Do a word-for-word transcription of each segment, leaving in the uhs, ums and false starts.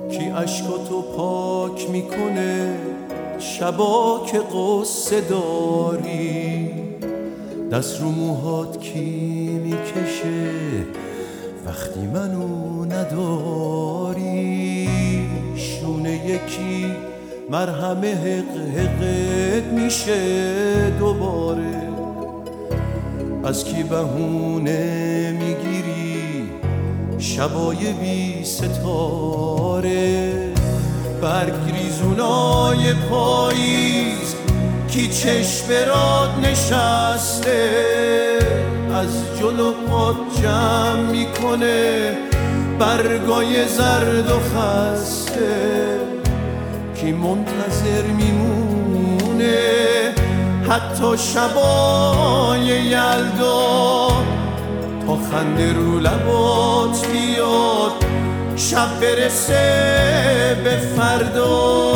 کی عشقاتو پاک میکنه شبا که قصه داری؟ دست رو موهات کی میکشه وقتی منو نداری؟ شونه یکی مرهم حق حقت میشه دوباره؟ از کی بهونه میگیری شبای بی ستاره؟ برگ ریزونای پاییز کی چشم راد نشسته از جلو پات جمع میکنه برگای زرد و خسته؟ کی منتظر میمونه حتی شبای یلدا تا خنده رو لبات بیاد شب برسه به فردا؟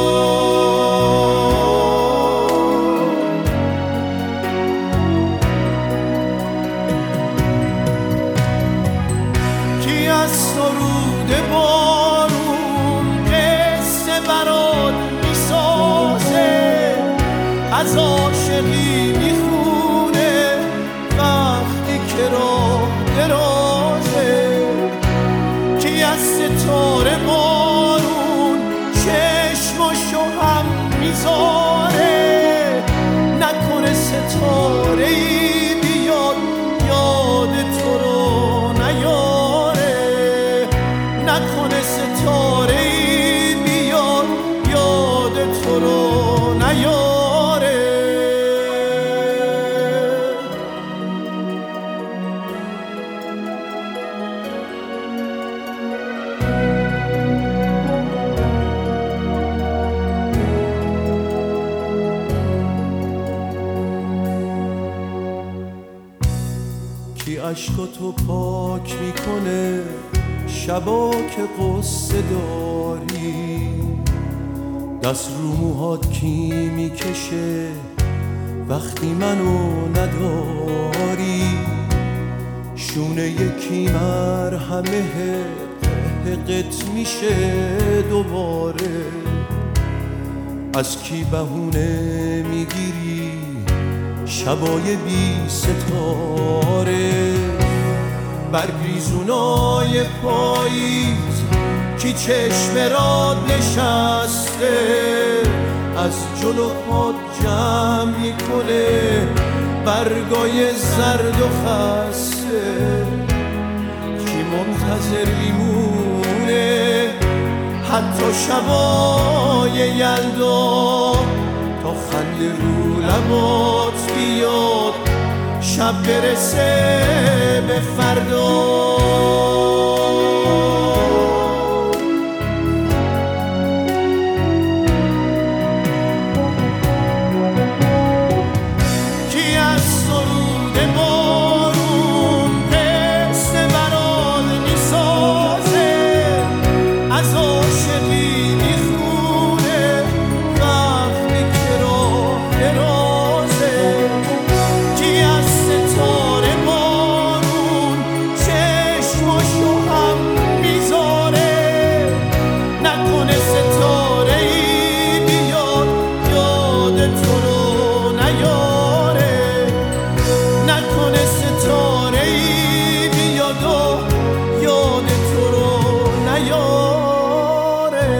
کی از سرود بارون قصه برات میسازه از عاشقی میخونه وقتی که راه درازه؟ کی از ستاره بارون چشماشو هم میذاره نکنه ستاره ای بیاد یاد تو رو نیاره؟ نکنه ستاره ای بیاد یاد تو رو نیاره؟ کی عشقاتو پاک میکنه شبا که قصه داری؟ دست رو موهات کی میکشه وقتی منو نداری؟ شونه یکی مرهم حقت میشه دوباره؟ از کی بهونه میگیری شبای بی ستاره؟ برگ ریزونای پاییز کی چشم راد نشسته از جلو پات جمع میکنه برگای زرد و خسته؟ کی منتظر میمونه حتی شبای یلدا تا خنده رو لبات بیاد شب برسه به فردا؟ کی از سرود بارون قصه برات میسازه از عاشقی میخونه وقتی که راه درازه؟ کی از ستاره بارون چشماشو هم میذاره نکنه ستاره ای بیاد یاد تو رو نیاره؟ نکنه ستاره ای بیاد و یاد تو رو نیاره؟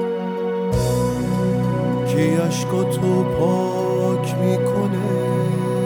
کی عشقاتو پاک میکنه